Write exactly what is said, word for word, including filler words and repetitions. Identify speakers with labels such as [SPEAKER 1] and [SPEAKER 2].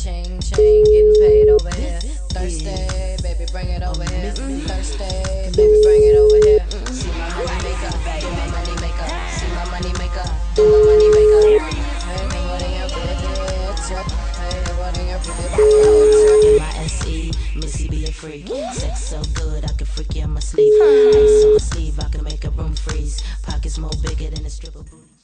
[SPEAKER 1] Ching ching, getting paid over here. Thirsty, baby, bring it over here. Thirsty, baby, bring it over here. See my money maker, do my money maker. See my money maker, do my money maker. Hey, nobody else did it. Hey, nobody else did it.
[SPEAKER 2] M I S E, Missy be a freak. Sex so good, I can freak you in my sleep. Ice on my sleeve, I can make a room freeze. Pockets more bigger than a stripper booty.